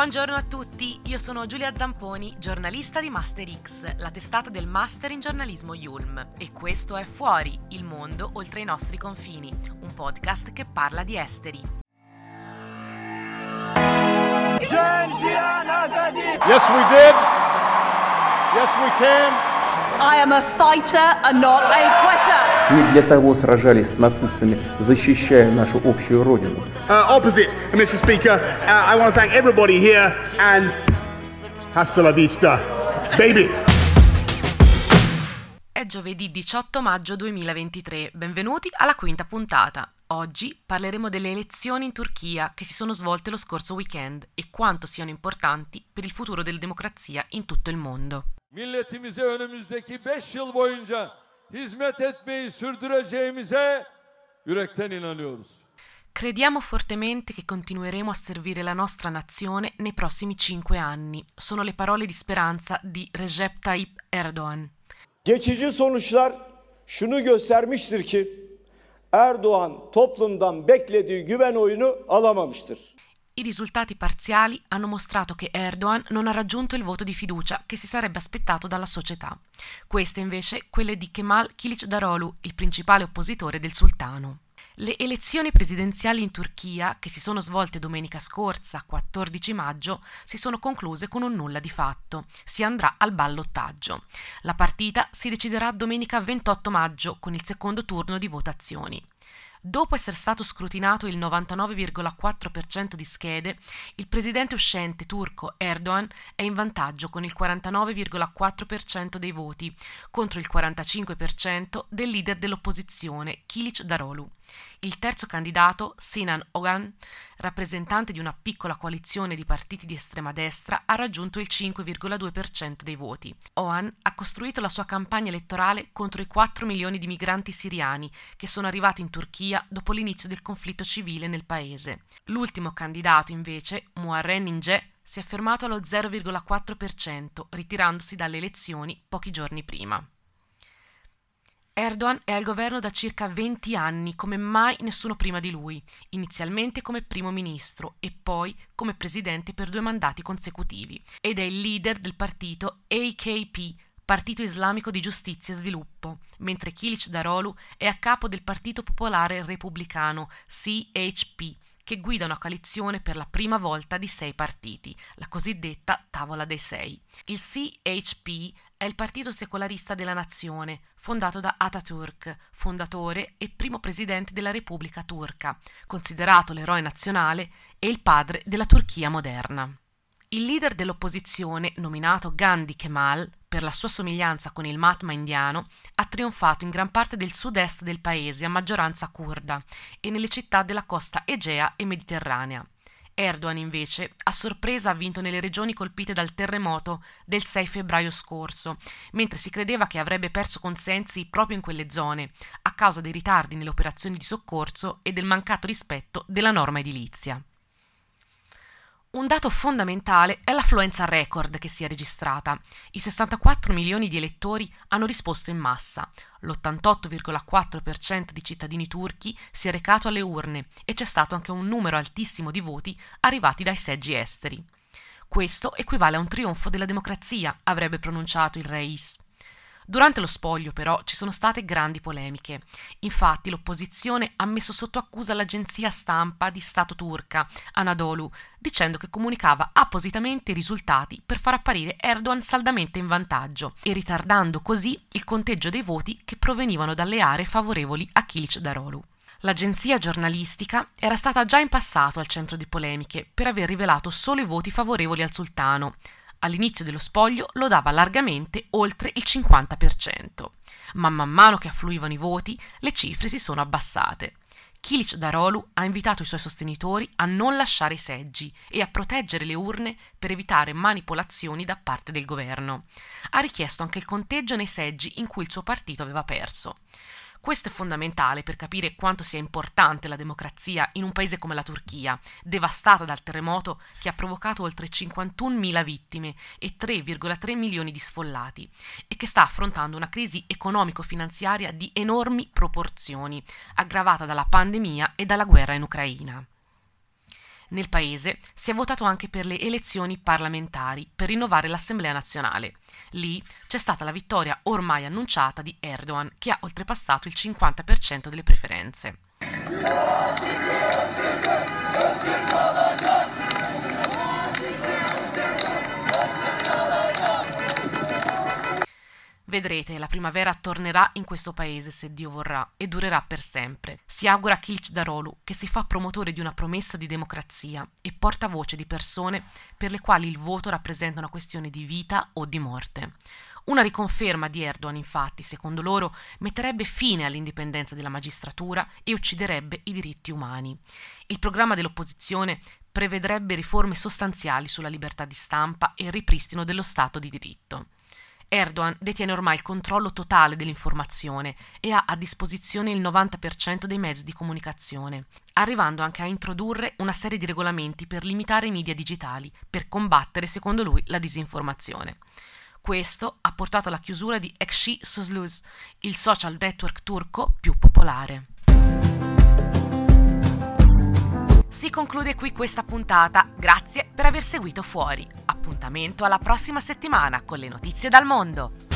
Buongiorno a tutti, io sono Giulia Zamponi, giornalista di Master X, la testata del Master in giornalismo Yulm, e questo è Fuori, il mondo oltre i nostri confini, un podcast che parla di esteri. Yes, we did. Yes, we can. I am a fighter and not a quitter. Не для того сражались с нацистами, защищая нашу общую родину. Opposite, Mr. Speaker, I want to thank everybody here and hasta la vista, baby. È giovedì 18 maggio 2023, benvenuti alla quinta puntata. Oggi parleremo delle elezioni in Turchia che si sono svolte lo scorso weekend e quanto siano importanti per il futuro della democrazia in tutto il mondo. Milletimize önümüzdeki 5 yıl boyunca hizmet etmeyi sürdüreceğimize yürekten inanıyoruz. Crediamo fortemente che continueremo a servire la nostra nazione nei prossimi 5 anni. Sono le parole di speranza di Recep Tayyip Erdoğan. Geçici sonuçlar şunu göstermiştir ki Erdoğan toplumdan beklediği güven oyunu alamamıştır. I risultati parziali hanno mostrato che Erdoğan non ha raggiunto il voto di fiducia che si sarebbe aspettato dalla società. Queste invece quelle di Kemal Kılıçdaroğlu, il principale oppositore del sultano. Le elezioni presidenziali in Turchia, che si sono svolte domenica scorsa, 14 maggio, si sono concluse con un nulla di fatto. Si andrà al ballottaggio. La partita si deciderà domenica 28 maggio con il secondo turno di votazioni. Dopo essere stato scrutinato il 99,4% di schede, il presidente uscente turco Erdoğan è in vantaggio con il 49,4% dei voti, contro il 45% del leader dell'opposizione Kılıçdaroğlu. Il terzo candidato, Sinan Oğan, rappresentante di una piccola coalizione di partiti di estrema destra, ha raggiunto il 5,2% dei voti. Oğan ha costruito la sua campagna elettorale contro i 4 milioni di migranti siriani che sono arrivati in Turchia dopo l'inizio del conflitto civile nel paese. L'ultimo candidato, invece, Muharrem İnce, si è fermato allo 0,4%, ritirandosi dalle elezioni pochi giorni prima. Erdoğan è al governo da circa 20 anni, come mai nessuno prima di lui, inizialmente come primo ministro e poi come presidente per 2 mandati consecutivi, ed è il leader del partito AKP, Partito Islamico di Giustizia e Sviluppo, mentre Kılıçdaroğlu è a capo del Partito Popolare Repubblicano, CHP, che guida una coalizione per la prima volta di 6 partiti, la cosiddetta Tavola dei 6. Il CHP è il partito secolarista della nazione, fondato da Atatürk, fondatore e primo presidente della Repubblica Turca, considerato l'eroe nazionale e il padre della Turchia moderna. Il leader dell'opposizione, nominato Gandhi Kemal, per la sua somiglianza con il Mahatma indiano, ha trionfato in gran parte del sud-est del paese a maggioranza curda e nelle città della costa egea e mediterranea. Erdoğan invece a sorpresa ha vinto nelle regioni colpite dal terremoto del 6 febbraio scorso, mentre si credeva che avrebbe perso consensi proprio in quelle zone, a causa dei ritardi nelle operazioni di soccorso e del mancato rispetto della norma edilizia. Un dato fondamentale è l'affluenza record che si è registrata. I 64 milioni di elettori hanno risposto in massa. L'88,4% di cittadini turchi si è recato alle urne e c'è stato anche un numero altissimo di voti arrivati dai seggi esteri. Questo equivale a un trionfo della democrazia, avrebbe pronunciato il Reis. Durante lo spoglio, però, ci sono state grandi polemiche. Infatti, l'opposizione ha messo sotto accusa l'agenzia stampa di Stato turca, Anadolu, dicendo che comunicava appositamente i risultati per far apparire Erdoğan saldamente in vantaggio e ritardando così il conteggio dei voti che provenivano dalle aree favorevoli a Kılıçdaroğlu. L'agenzia giornalistica era stata già in passato al centro di polemiche per aver rivelato solo i voti favorevoli al sultano. All'inizio dello spoglio lo dava largamente oltre il 50%, ma man mano che affluivano i voti le cifre si sono abbassate. Kılıçdaroğlu ha invitato i suoi sostenitori a non lasciare i seggi e a proteggere le urne per evitare manipolazioni da parte del governo. Ha richiesto anche il conteggio nei seggi in cui il suo partito aveva perso. Questo è fondamentale per capire quanto sia importante la democrazia in un paese come la Turchia, devastata dal terremoto che ha provocato oltre 51.000 vittime e 3,3 milioni di sfollati, e che sta affrontando una crisi economico-finanziaria di enormi proporzioni, aggravata dalla pandemia e dalla guerra in Ucraina. Nel paese si è votato anche per le elezioni parlamentari per rinnovare l'Assemblea nazionale. Lì c'è stata la vittoria ormai annunciata di Erdogan, che ha oltrepassato il 50% delle preferenze. Vedrete, la primavera tornerà in questo paese se Dio vorrà e durerà per sempre. Si augura Kılıçdaroğlu, che si fa promotore di una promessa di democrazia e portavoce di persone per le quali il voto rappresenta una questione di vita o di morte. Una riconferma di Erdogan, infatti, secondo loro, metterebbe fine all'indipendenza della magistratura e ucciderebbe i diritti umani. Il programma dell'opposizione prevedrebbe riforme sostanziali sulla libertà di stampa e il ripristino dello Stato di diritto. Erdogan detiene ormai il controllo totale dell'informazione e ha a disposizione il 90% dei mezzi di comunicazione, arrivando anche a introdurre una serie di regolamenti per limitare i media digitali, per combattere, secondo lui, la disinformazione. Questo ha portato alla chiusura di Ekşi Sözlük, il social network turco più popolare. Si conclude qui questa puntata, grazie per aver seguito Fuori. Appuntamento alla prossima settimana con le notizie dal mondo.